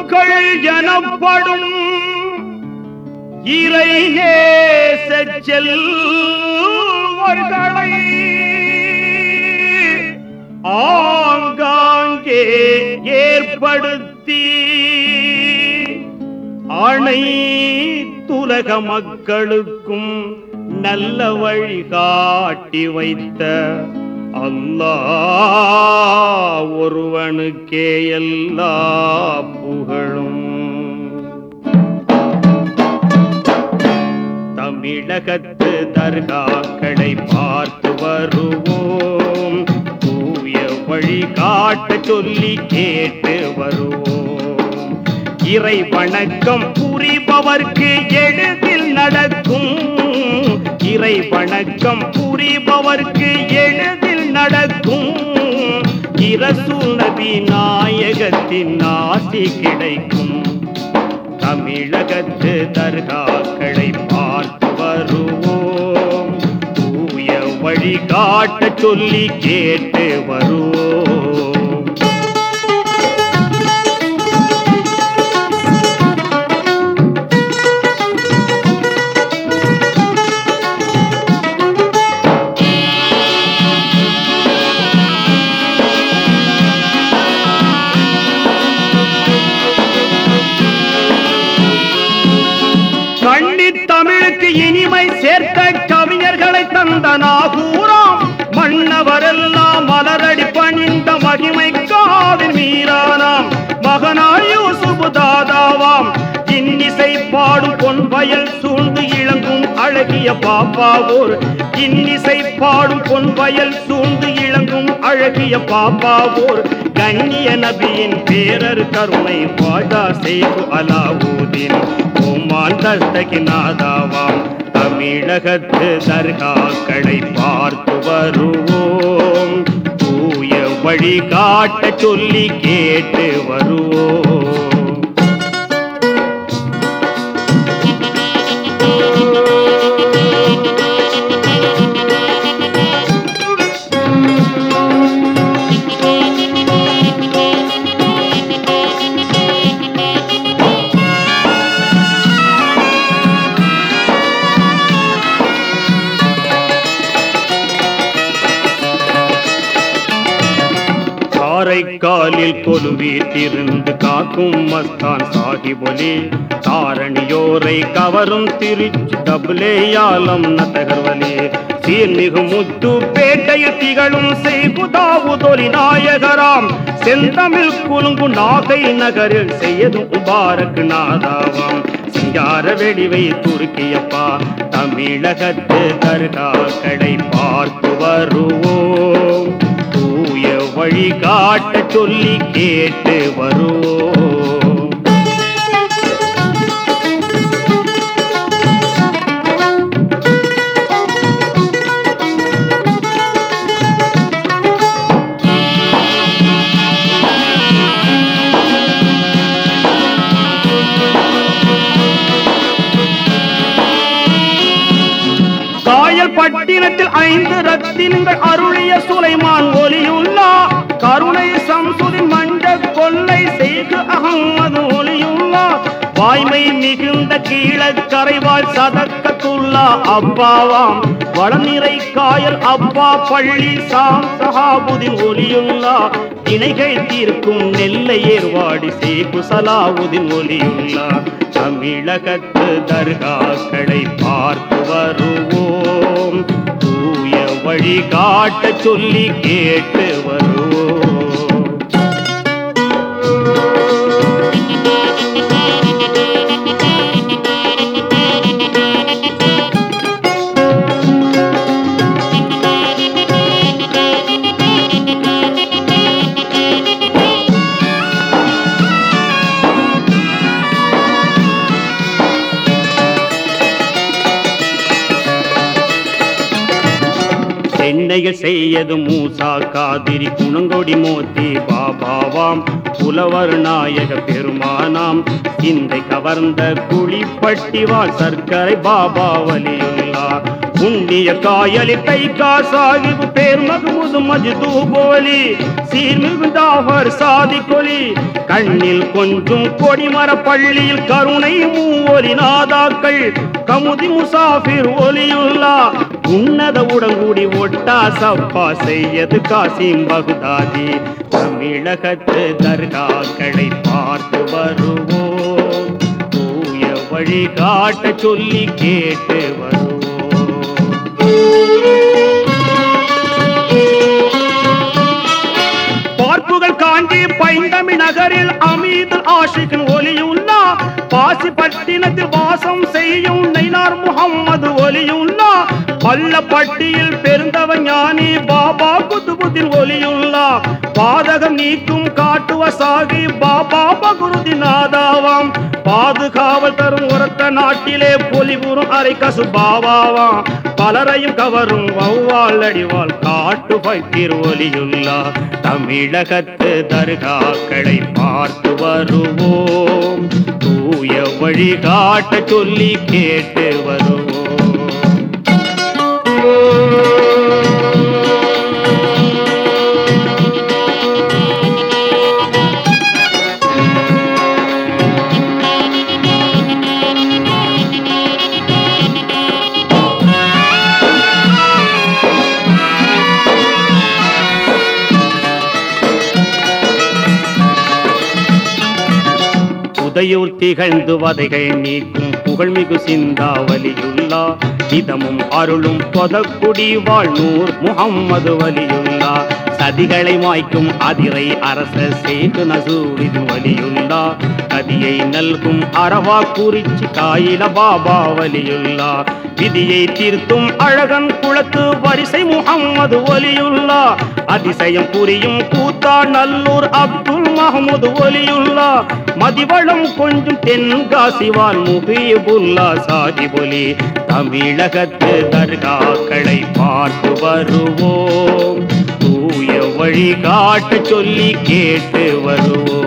மக்கள் எனப்படும் இறை நேச செல்வர்களை ஆங்காங்கே ஏற்படுத்தி அனைத்துலக மக்களுக்கும் நல்ல வழி காட்டி வைத்த அல்லாஹ் ஒருவனுக்கே எல்லா புகழும். தமிழகத்து தர்காக்களை பார்த்து வருவோம், தூய வழி காட்ட சொல்லி கேட்டு வருவோம். இறை வணக்கம் புரிபவர்க்கு எளிதில் நடக்கும், இறை வணக்கம் புரிபவர்க்கு எளிதில் நடக்கும். இரசூல் நபி நாயகத்தின் ஆசி கிடைக்கும். தமிழகத்து தர்காக்களை பார்த்து வருவோம், தூய வழி காட்ட சொல்லி கேட்டு வருவோம். தமிழுக்கு இனிமை சேர்த்த கவிஞர்களை தந்த நாகூராம், மன்னவரெல்லாம் மலரடி பணிந்த மகிமை காவின் மீரானாம். மகனாய் யூசுப் தாதாவாம், இன்னிசை பாடும் பொன்வயல் சூழ்ந்து இளங்கும் அழகிய பாப்பாவோர். இன்னிசை பாடும் பொன்வயல் சூழ்ந்து இளங்கும் அழகிய பாப்பாவோர். கண்ணிய நபியின் பேரர் கருணை வாஜா சேகு அலாவுதீன் ஓமான் தஸ்தகிநாதாவாம். தமிழகத்து தர்காக்களை பார்த்து வருவோம், தூய வழி காட்ட சொல்லி கேட்டு வருவோம். காலில் கொலுவீத்திருந்து காக்கும் மஸ்தான் சாஹிபொலி, தாரணியோரை கவரும் திருச்சி டபுலேயாலம் நதகர்வலி. சீர்மிகு முத்து பேட்டையில் திகழும் செய்குதாவுதொலி நாயகராம். செந்தமிழ் குலுங்கு நாகை நகரில் செய்யதும் முபாரக் நாதாவாம். சிங்கார வெடிவை துருக்கியப்பா, தமிழகத்து தர்காக்களை பார்த்து வருவோம், தூய வழி காட்ட சொல்லி கேட்டு வருவோம். பட்டினத்தில் 5 ரத்தினங்கள் அருளிய சுலைமான் ஒலியுல்லா, கருணை சம்சுதின் மஞ்ச கொல்லை செய்து அகமது ஒலியுல்லா. வாய்மை மிகுந்த கீழக்கரைவாழ் சதக்கத்துல்லா அப்பாவாம். வளநிறை காயல் அப்பா பள்ளி சாம் சஹாபுதீன் ஒலியுல்லா. இணைகள் தீர்க்கும் நெல்லை ஏர்வாடி சேகு சலாவுதீன் ஒலியுல்லா. தமிழகத்து தர்காக்களை பார்த்து வருவோம், தூய வழி காட்ட சொல்லி கேட்டு வருவோம். சென்னையில் செய்யது மூசா காதிரி குணங்கொடி மோத்தி பாபாவாம். புலவர் நாயக பெருமானாம், இந்த கவர்ந்த குளிப்பட்டிவாள் சர்க்கரை பாபா வலியுள்ளா. புண்ணிய காயலி தைக்கா சாஹிப் பேர் மஹ்மூத் மஜ்தூபோலி சீர்மிகு ஜாஃபர் சாதிகொலி கண்ணில் கொஞ்சம் கொடிமர பள்ளியில் கருணை மூவொலி நாதாக்கள் கமுதி முசாஃபிர் ஒலியுல்லா உன்னத உடங்குடி ஒட்டா சப்பா செய்யது காசிம் பகுதாதி தமிழகத்து தர்காக்களை பார்த்து வருவோம் தூய வழி காட்ட சொல்லி கேட்டு வருவோம் பார்ப்புகள் காஞ்சி பைந்தமிழ் நகரில் அமீதுல் ஆஷிகின் ஒலியுல்லா பாசிப்பட்டினத்தில் வாசம் செய்யும் நைனார் முஹம்மது ஒலியுல்லா பள்ளப்பட்டியில் பெருந்தவ ஞானி பாபா குதுபுதீன் ஒலியுல்லா பாதகம் நீக்கும் காட்டுவ சாகி பாபா பகுருதி நாதாவாம் பாதுகாவல் தரும் உரத்த நாட்டிலே பொலிபுறும் அரை கசு பாபாவாம் பலரையும் கவரும் வௌவால் அடிவாள் காட்டு பக்கீர் ஒலியுல்லா தமிழகத்து தர்காக்களை பார்த்து வருவோம் தூய வழி காட்ட சொல்லி கேட்டு வருவோம் உதையூர் திகழ்ந்து வதைகள் நீக்கும் புகழ்மிகு சிந்தாவலியுல்லா இதமும் அருளும் பொதக்குடி வாழ்நூர் முஹம்மது வலியுல்லா சதிகளை மாய்க்கும் அதிரை அரச சேது நசூரிது வலியுல்லா கதியை நல்கும் அரவா குறிச்சி காயில பாபா வலியுல்லா விதியை தீர்த்தும் அழகன் குளத்து வரிசை முஹம்மது வலியுல்லா அதிசயம் புரியும் கூத்தா நல்லூர் அப்துல் மஹமூது வலியுல்லா மதிவளம் கொஞ்சம் தென்காசிவால் முஹீபுல்லா சாஹிபொலி தமிழகத்து தர்காக்களை பார்த்து வருவோம் தூய வழி காட்ட சொல்லி கேட்டு வருவோம்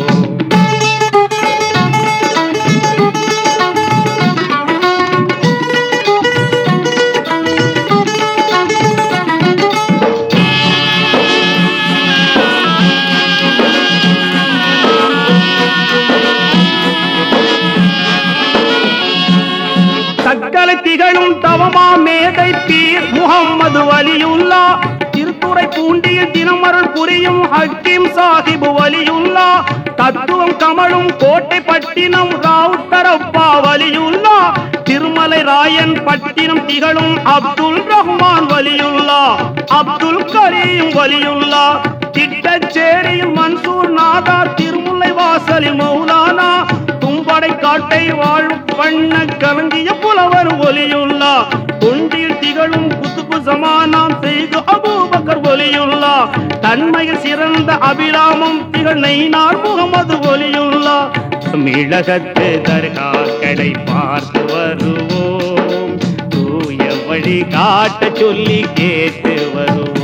சக்கலை திகழும் தவமா மேதை பீர் முஹம்மது வலியுல்லா திருத்துறை பூண்டியில் தினமருள் புரியும் ஹக்கீம் சாஹிப் வலியுல்லா தத்துவம் கமழும் கோட்டை பட்டினம் ராவுத்தரப்பா வலியுல்லா திருமலை ராயன் பட்டினம் திகழும் அப்துல் ரஹ்மான் வலியுல்லா அப்துல் கரீம் வலியுல்லா திட்டச்சேரியில் மன்சூர் நாதா திருமுல்லை வாசலில் மௌலானா தும்படை காட்டை வாழும் வண்ண கலங்கிய புலவர் ஒலியுல்லா தொண்டில் திகழும் குத்துபு ஜமானாம் செய்து அபூபக்கர் ஒலியுல்லா தன்மையில் சிறந்த அபிராமம் திகழ் நைனார் முகமது ஒலியுல்லா தமிழகத்து தர்காக்களை பார்த்து வருவோம் தூய வழி காட்ட சொல்லி கேட்டு வருவோம்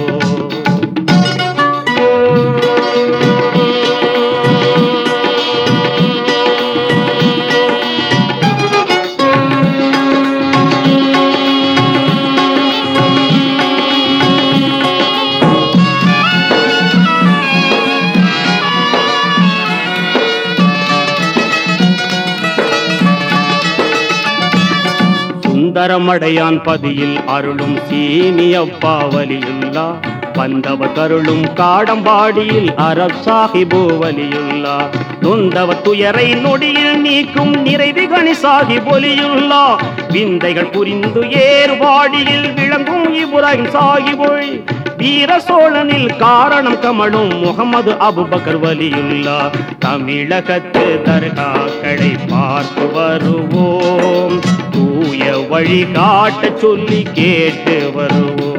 சுந்தரமடையான் பதியில் அருளும் சீனியப்பா வலியுல்லா வந்தவ கருளும் காடம்பாடியில் அரப் சாஹிபு வலியுல்லா நொந்தவ துயரை நொடியில் நீக்கும் நிறைவு கணி சாஹிப் ஒலியுல்லா விந்தைகள் புரிந்து ஏறுபாடியில் விளங்கும் இப்ராஹிம் சாஹிபொழி வீர சோழனில் காரணம் கமழும் முகமது அபுபக்கர் வலியுல்லா தமிழகத்து தர்காக்களை பார்த்து வருவோம் தூய வழி காட்ட சொல்லி கேட்டு வருவோம்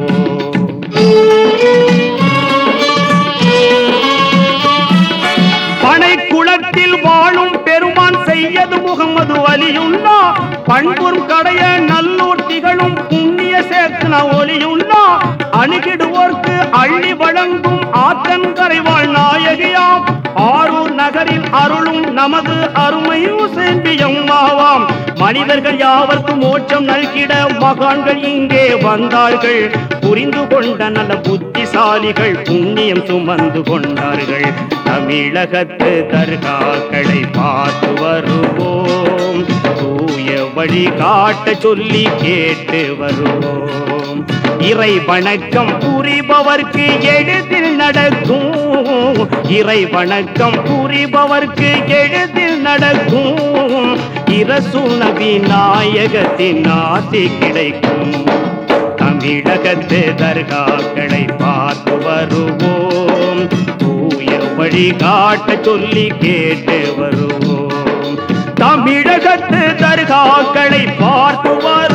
பனை குளத்தில் வாழும் பெருமான் செய்யது முகமது வலியுல்லா பண்புறும் கடைய நல்லூர் திகழும் புண்ணிய சேர்த்தன ஒலியுல்லா அணுகிடுவோர்க்கு அள்ளி வழங்கும் ஆற்றங்கரைவாழ் நாயகியாம் ஆரூர் நகரில் அருளும் நமது அருமை உசேன் அம்மாவாம் மனிதர்கள் யாவர்க்கும் மோட்சம் நல்கிட மகான்கள் இங்கே வந்தார்கள். புரிந்து கொண்ட நல்ல புத்திசாலிகள் புண்ணியம் சுமந்து கொண்டார்கள். தமிழகத்து தர்காக்களை பார்த்து வருவோம், தூய வழி காட்ட சொல்லி கேட்டு வருவோம். இறை வணக்கம் புரிபவர்க்கு எளிதில் நடக்கும், இறை வணக்கம் புரிபவர்க்கு எளிதில் நடக்கும். இரசூல் நபி நாயகத்தின் ஆசி கிடைக்கும். தமிழகத்து தர்காக்களை பார்த்து வருவோம், தூய வழி காட்ட சொல்லி கேட்டு வருவோம். தமிழகத்து தர்காக்களை பார்த்து